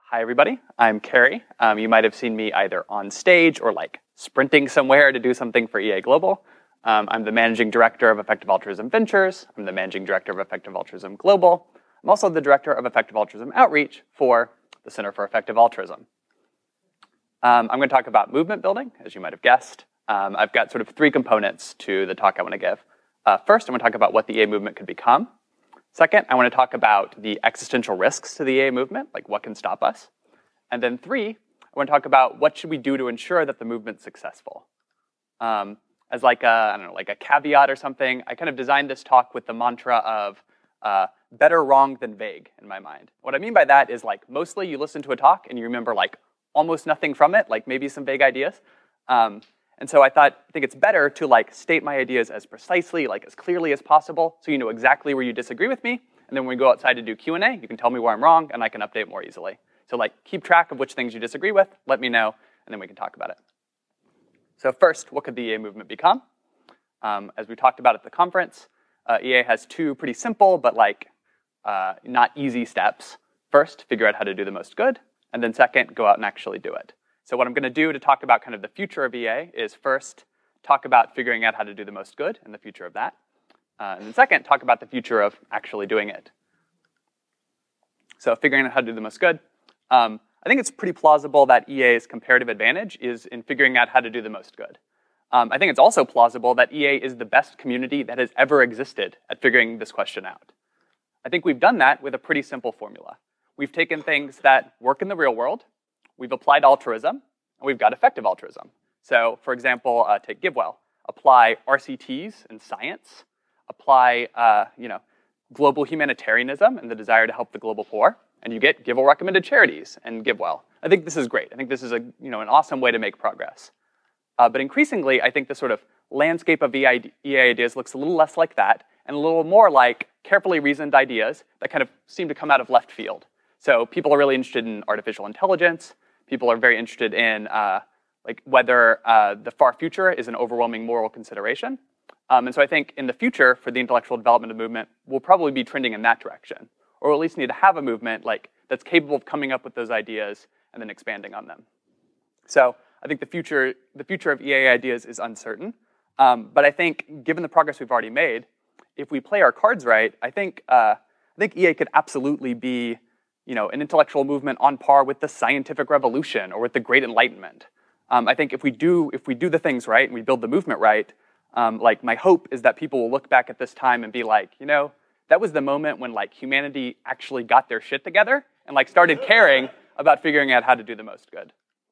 Hi, everybody. I'm Carey. You might have seen me either on stage or like sprinting somewhere to do something for EA Global. I'm the managing director of Effective Altruism Ventures. I'm the managing director of Effective Altruism Global. I'm also the director of Effective Altruism Outreach for the Center for Effective Altruism. I'm going to talk about movement building, as you might have guessed. I've got sort of three components to the talk I want to give. First, I'm going to talk about what the EA movement could become. Second, I want to talk about the existential risks to the EA movement, like what can stop us. And then three, I want to talk about what should we do to ensure that the movement's successful. As like a, I don't know, like a caveat or something, I kind of designed this talk with the mantra of better wrong than vague in my mind. What I mean by that is like mostly you listen to a talk and you remember like almost nothing from it, like maybe some vague ideas. And so I think it's better to like state my ideas as precisely, like as clearly as possible, so you know exactly where you disagree with me. And then when we go outside to do Q&A, you can tell me where I'm wrong, and I can update more easily. So like keep track of which things you disagree with, let me know, and then we can talk about it. So first, what could the EA movement become? As we talked about at the conference, EA has two pretty simple but like not easy steps. First, figure out how to do the most good, and then second, go out and actually do it. So what I'm going to do to talk about kind of the future of EA is first talk about figuring out how to do the most good and the future of that. And then second, talk about the future of actually doing it. So figuring out how to do the most good. I think it's pretty plausible that EA's comparative advantage is in figuring out how to do the most good. I think it's also plausible that EA is the best community that has ever existed at figuring this question out. I think we've done that with a pretty simple formula. We've taken things that work in the real world, we've applied altruism, and we've got effective altruism. So, for example, take GiveWell. Apply RCTs in science. Apply, global humanitarianism and the desire to help the global poor, and you get GiveWell recommended charities and GiveWell. I think this is great. I think this is an awesome way to make progress. But increasingly, I think the sort of landscape of EA ideas looks a little less like that, and a little more like carefully reasoned ideas that kind of seem to come out of left field. So people are really interested in artificial intelligence. People are very interested in whether the far future is an overwhelming moral consideration. And so I think in the future, for the intellectual development of movement, we'll probably be trending in that direction, or at least need to have a movement that's capable of coming up with those ideas and then expanding on them. So I think the future of EA ideas is uncertain. But I think given the progress we've already made, if we play our cards right, I think EA could absolutely be an intellectual movement on par with the scientific revolution or with the Great Enlightenment. I think if we do the things right and we build the movement right, my hope is that people will look back at this time and be like, that was the moment when humanity actually got their shit together and started caring about figuring out how to do the most good.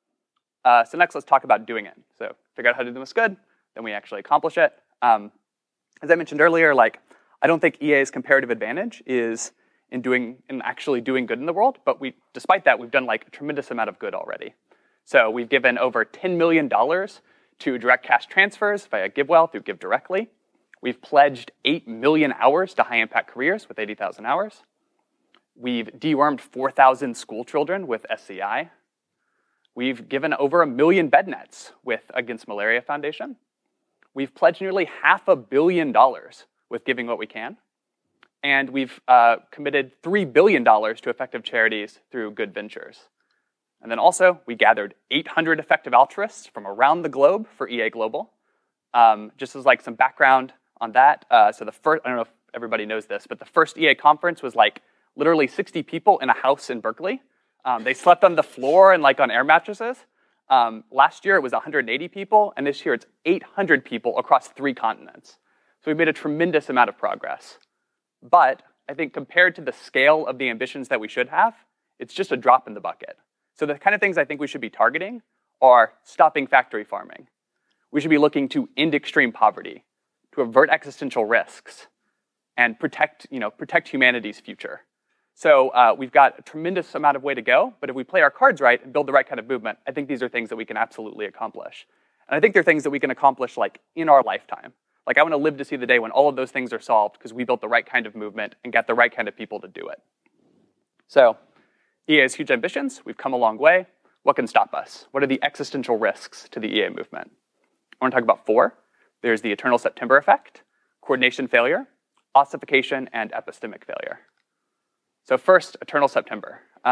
So next, let's talk about doing it. So figure out how to do the most good, then we actually accomplish it. As I mentioned earlier, I don't think EA's comparative advantage is in actually doing good in the world, but despite that, we've done a tremendous amount of good already. So we've given over $10 million to direct cash transfers via GiveWell through GiveDirectly. We've pledged 8 million hours to high-impact careers with 80,000 hours. We've dewormed 4,000 school children with SCI. We've given over 1 million bed nets with Against Malaria Foundation. We've pledged nearly $500 million with Giving What We Can. And we've committed $3 billion to effective charities through Good Ventures. And then also, we gathered 800 effective altruists from around the globe for EA Global. Just as some background on that, so the first, I don't know if everybody knows this, but the first EA conference was literally 60 people in a house in Berkeley. They slept on the floor and on air mattresses. Last year it was 180 people, and this year it's 800 people across 3 continents. So we've made a tremendous amount of progress. But I think compared to the scale of the ambitions that we should have, it's just a drop in the bucket. So the kind of things I think we should be targeting are stopping factory farming. We should be looking to end extreme poverty, to avert existential risks, and protect humanity's future. So we've got a tremendous amount of way to go, but if we play our cards right and build the right kind of movement, I think these are things that we can absolutely accomplish. And I think they're things that we can accomplish in our lifetime. I want to live to see the day when all of those things are solved because we built the right kind of movement and got the right kind of people to do it. So EA has huge ambitions. We've come a long way. What can stop us? What are the existential risks to the EA movement? I want to talk about 4. There's the Eternal September effect, coordination failure, ossification, and epistemic failure. So first, Eternal September.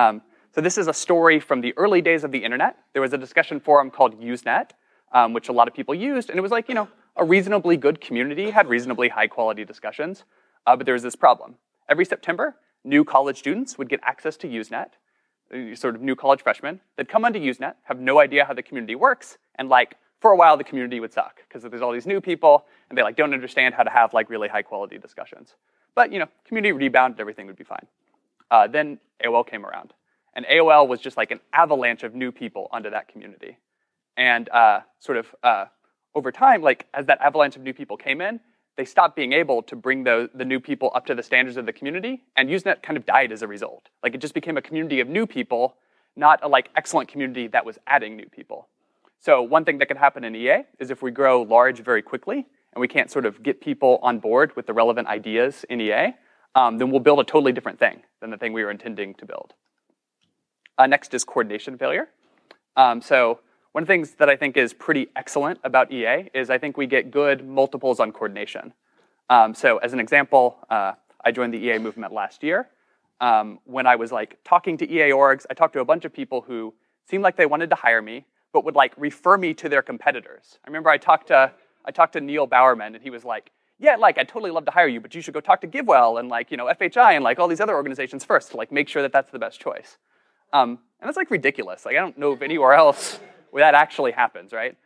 So this is a story from the early days of the internet. There was a discussion forum called Usenet, which a lot of people used, and it was like, a reasonably good community, had reasonably high quality discussions, but there was this problem. Every September, new college students would get access to Usenet, sort of new college freshmen. They'd come onto Usenet, have no idea how the community works, and for a while the community would suck, because there's all these new people, and they don't understand how to have really high quality discussions. But community rebounded, everything would be fine. Then AOL came around. And AOL was just an avalanche of new people onto that community. And over time, as that avalanche of new people came in, they stopped being able to bring the new people up to the standards of the community, and Usenet kind of died as a result. It just became a community of new people, not a excellent community that was adding new people. So one thing that could happen in EA is if we grow large very quickly, and we can't sort of get people on board with the relevant ideas in EA, then we'll build a totally different thing than the thing we were intending to build. Next is coordination failure. So one of the things that I think is pretty excellent about EA is I think we get good multiples on coordination. So as an example, I joined the EA movement last year. When I was talking to EA orgs, I talked to a bunch of people who seemed like they wanted to hire me, but would refer me to their competitors. I remember I talked to Neil Bowerman, and he was like, yeah, I'd totally love to hire you, but you should go talk to GiveWell and FHI and all these other organizations first to make sure that that's the best choice. And that's ridiculous. I don't know of anywhere else where that actually happens, right?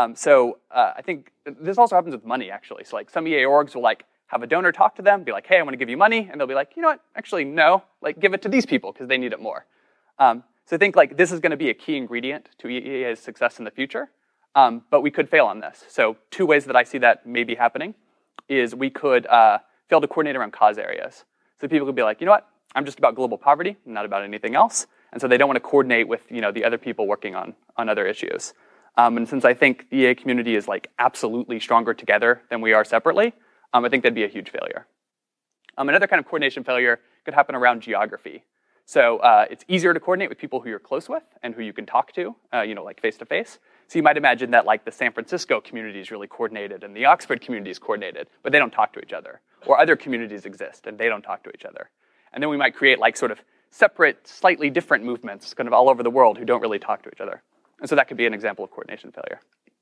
I think this also happens with money, actually. So some EA orgs will have a donor talk to them, be like, hey, I want to give you money, and they'll be like, you know what, actually, no, give it to these people because they need it more. So I think this is going to be a key ingredient to EA's success in the future, but we could fail on this. So two ways that I see that maybe happening is we could fail to coordinate around cause areas. So people could be like, you know what, I'm just about global poverty, not about anything else. And so they don't want to coordinate with the other people working on other issues. And since I think the EA community is absolutely stronger together than we are separately, I think that'd be a huge failure. Another kind of coordination failure could happen around geography. So it's easier to coordinate with people who you're close with and who you can talk to, face to face. So you might imagine that the San Francisco community is really coordinated and the Oxford community is coordinated, but they don't talk to each other. Or other communities exist and they don't talk to each other. And then we might create sort of separate, slightly different movements kind of all over the world who don't really talk to each other. And so that could be an example of coordination failure.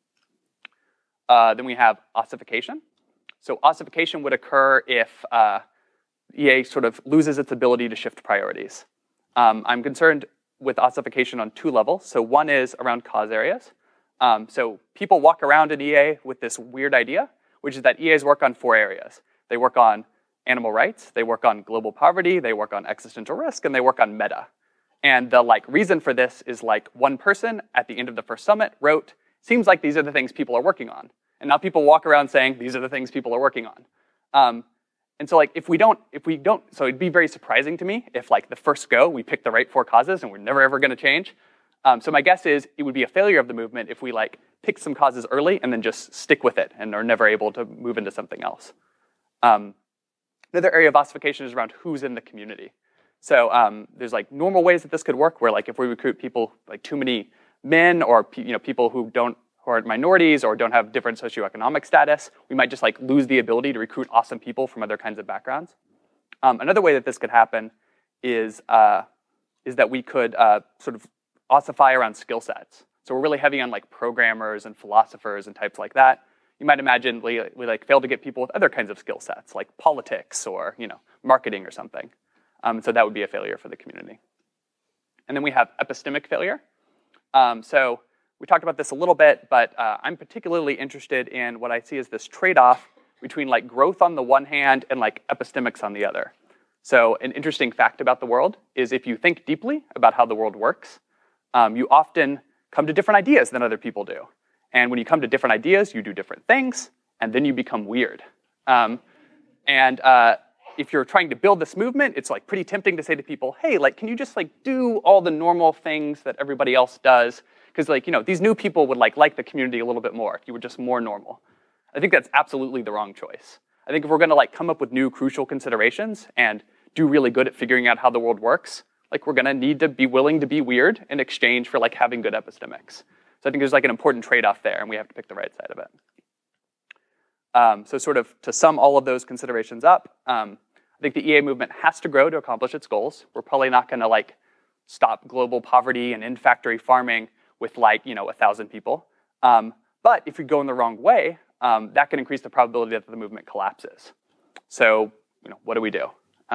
Then we have ossification. So ossification would occur if EA sort of loses its ability to shift priorities. I'm concerned with ossification on two levels. So one is around cause areas. So people walk around in EA with this weird idea, which is that EAs work on 4 areas. They work on animal rights, they work on global poverty, they work on existential risk, and they work on meta. And the reason for this is one person at the end of the first summit wrote, seems like these are the things people are working on. And now people walk around saying, these are the things people are working on. And so if we don't, so it'd be very surprising to me if the first go, we pick the right 4 causes and we're never ever gonna change. So my guess is it would be a failure of the movement if we pick some causes early and then just stick with it and are never able to move into something else. Another area of ossification is around who's in the community. So there's normal ways that this could work where if we recruit people too many men or people who are minorities or don't have different socioeconomic status, we might just lose the ability to recruit awesome people from other kinds of backgrounds. Another way that this could happen is that we could sort of ossify around skill sets. So we're really heavy on programmers and philosophers and types like that. You might imagine we fail to get people with other kinds of skill sets, like politics or marketing or something. So that would be a failure for the community. And then we have epistemic failure. So we talked about this a little bit, but I'm particularly interested in what I see as this trade-off between growth on the one hand and epistemics on the other. So an interesting fact about the world is if you think deeply about how the world works, you often come to different ideas than other people do. And when you come to different ideas, you do different things, and then you become weird. If you're trying to build this movement, it's pretty tempting to say to people, hey, can you just do all the normal things that everybody else does? Because these new people would like the community a little bit more if you were just more normal. I think that's absolutely the wrong choice. I think if we're gonna come up with new crucial considerations and do really good at figuring out how the world works, we're gonna need to be willing to be weird in exchange for having good epistemics. So I think there's an important trade-off there, and we have to pick the right side of it. So sort of to sum all of those considerations up, I think the EA movement has to grow to accomplish its goals. We're probably not gonna stop global poverty and end factory farming with like, 1,000 people. But if you go in the wrong way, that can increase the probability that the movement collapses. So, what do we do?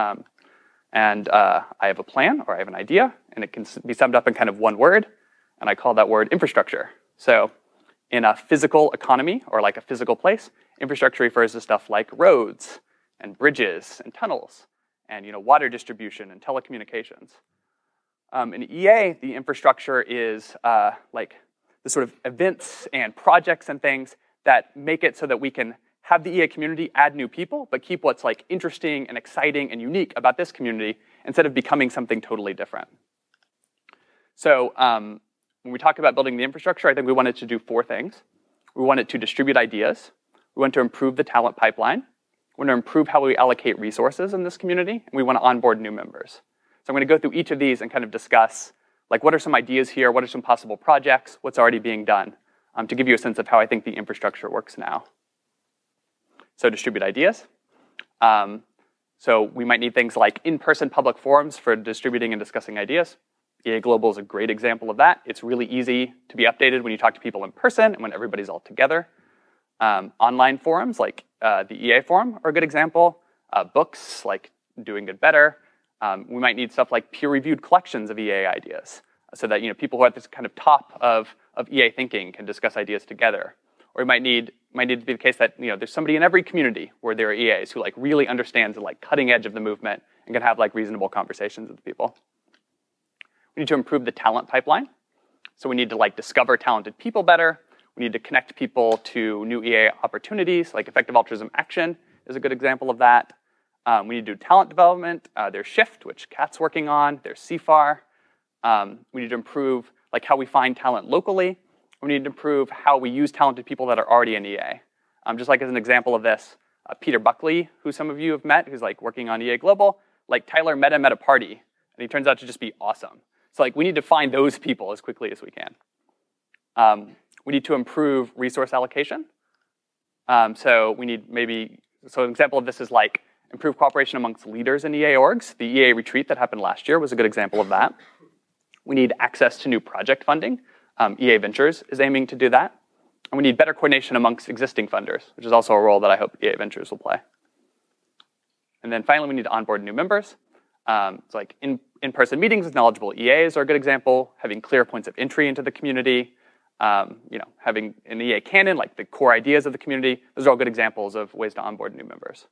I have a plan, or I have an idea, and it can be summed up in kind of one word, and I call that word infrastructure. So in a physical economy, or like a physical place, infrastructure refers to stuff like roads, and bridges, and tunnels, and water distribution, and telecommunications. In EA, the infrastructure is like the sort of events and projects and things that make it so that we can have the EA community add new people, but keep what's like interesting and exciting and unique about this community instead of becoming something totally different. So when we talk about building the infrastructure, I think we wanted to do 4 things. We wanted to distribute ideas. We want to improve the talent pipeline. We want to improve how we allocate resources in this community, and we want to onboard new members. So I'm going to go through each of these and kind of discuss, like, what are some ideas here? What are some possible projects? What's already being done? To give you a sense of how I think the infrastructure works now. So distribute ideas. So we might need things like in-person public forums for distributing and discussing ideas. EA Global is a great example of that. It's really easy to be updated when you talk to people in person and when everybody's all together. Online forums like the EA forum are a good example. Books like Doing Good Better. We might need stuff like peer-reviewed collections of EA ideas so that people who are at this kind of top of EA thinking can discuss ideas together. Or it might need to be the case that there's somebody in every community where there are EAs who like really understands the like cutting edge of the movement and can have like reasonable conversations with people. We need to improve the talent pipeline. So we need to like discover talented people better. We need to connect people to new EA opportunities, like Effective Altruism Action is a good example of that. We need to do talent development. There's Shift, which Kat's working on. There's CFAR. We need to improve like how we find talent locally. We need to improve how we use talented people that are already in EA. Just like as an example of this, Peter Buckley, who some of you have met, who's like working on EA Global, like Tyler met him at a party, and he turns out to just be awesome. So like we need to find those people as quickly as we can. We need to improve resource allocation. So we need so an example of this is like improve cooperation amongst leaders in EA orgs. The EA retreat that happened last year was a good example of that. We need access to new project funding. EA Ventures is aiming to do that. And we need better coordination amongst existing funders, which is also a role that I hope EA Ventures will play. And then finally, we need to onboard new members. So like in-person meetings with knowledgeable EAs are a good example, having clear points of entry into the community, having an EA canon, like the core ideas of the community. Those are all good examples of ways to onboard new members.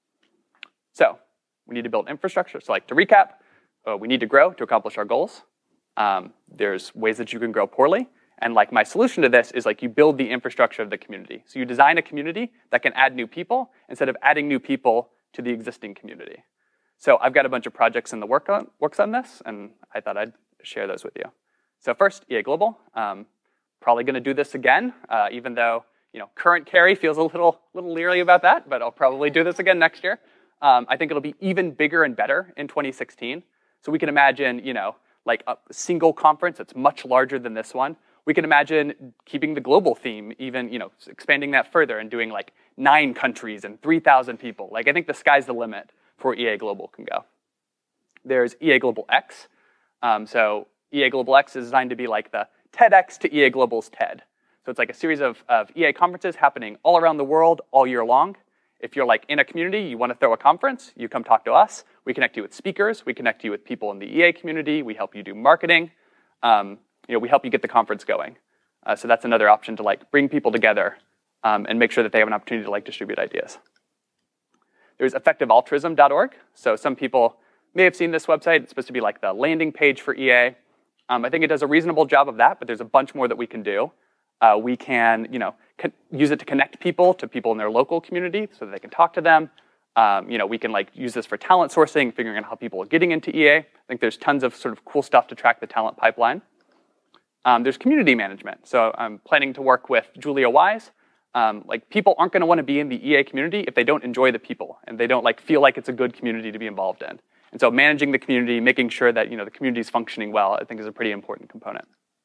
So we need to build infrastructure. So like to recap, we need to grow to accomplish our goals. There's ways that you can grow poorly. And like my solution to this is like you build the infrastructure of the community. So you design a community that can add new people instead of adding new people to the existing community. So I've got a bunch of projects in the works on this, and I thought I'd share those with you. So first, EA Global. Probably going to do this again, even though current Carrie feels a little leery about that, but I'll probably do this again next year. I think it'll be even bigger and better in 2016. So we can imagine, like a single conference that's much larger than this one. We can imagine keeping the global theme, even expanding that further and doing like 9 countries and 3,000 people. Like I think the sky's the limit for EA Global can go. There's EA Global X. So EA Global X is designed to be like the TEDx to EA Global's TED. So it's like a series of EA conferences happening all around the world all year long. If you're like in a community, you want to throw a conference, you come talk to us. We connect you with speakers. We connect you with people in the EA community. We help you do marketing. We help you get the conference going. So that's another option to like bring people together and make sure that they have an opportunity to like distribute ideas. There's effectivealtruism.org. So some people may have seen this website. It's supposed to be like the landing page for EA. I think it does a reasonable job of that, but there's a bunch more that we can do. We can, use it to connect people to people in their local community so that they can talk to them. We can like use this for talent sourcing, figuring out how people are getting into EA. I think there's tons of sort of cool stuff to track the talent pipeline. There's community management. So I'm planning to work with Julia Wise. Like people aren't going to want to be in the EA community if they don't enjoy the people and they don't like feel like it's a good community to be involved in. And so managing the community, making sure that the community is functioning well, I think is a pretty important component.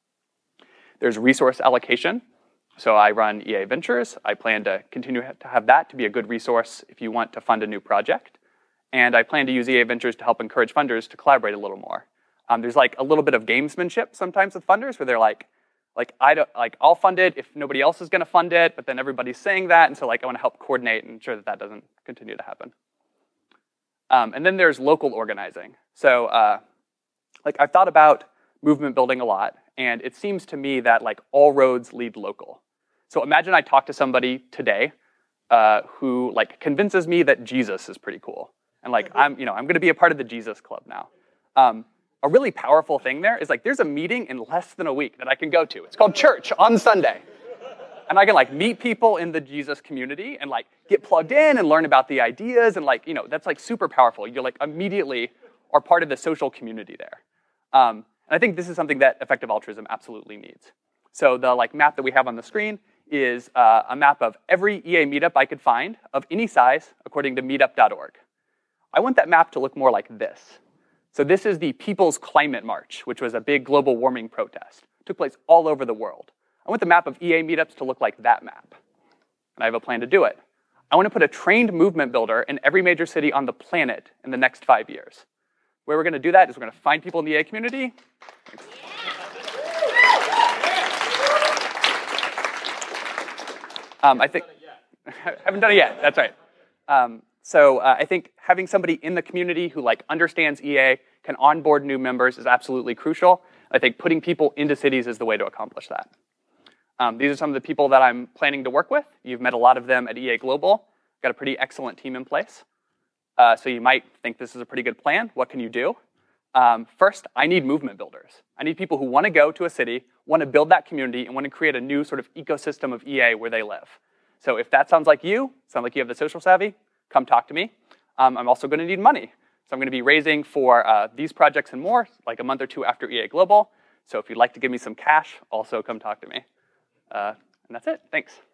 There's resource allocation. So I run EA Ventures. I plan to continue to have that to be a good resource if you want to fund a new project. And I plan to use EA Ventures to help encourage funders to collaborate a little more. There's like a little bit of gamesmanship sometimes with funders where they're like I'll fund it if nobody else is going to fund it, but then everybody's saying that, and so like I want to help coordinate and ensure that that doesn't continue to happen. And then there's local organizing. So like I've thought about movement building a lot, and it seems to me that like all roads lead local. So imagine I talk to somebody today who like convinces me that Jesus is pretty cool, and like I'm going to be a part of the Jesus Club now. A really powerful thing there is like there's a meeting in less than a week that I can go to. It's called church on Sunday. And I can like meet people in the Jesus community and like get plugged in and learn about the ideas, and like, that's like super powerful. You're like immediately are part of the social community there. And I think this is something that effective altruism absolutely needs. So the like map that we have on the screen is a map of every EA meetup I could find of any size according to meetup.org. I want that map to look more like this. So this is the People's Climate March, which was a big global warming protest. It took place all over the world. I want the map of EA meetups to look like that map. And I have a plan to do it. I want to put a trained movement builder in every major city on the planet in the next 5 years. Where we're going to do that is we're going to find people in the EA community. I think, haven't done it yet, that's right. So I think having somebody in the community who like understands EA, can onboard new members is absolutely crucial. I think putting people into cities is the way to accomplish that. These are some of the people that I'm planning to work with. You've met a lot of them at EA Global. Got a pretty excellent team in place. So you might think this is a pretty good plan. What can you do? First, I need movement builders. I need people who want to go to a city, want to build that community, and want to create a new sort of ecosystem of EA where they live. So if that sounds like you have the social savvy, come talk to me. I'm also going to need money. So I'm going to be raising for these projects and more, like a month or two after EA Global. So if you'd like to give me some cash, also come talk to me. And that's it. Thanks.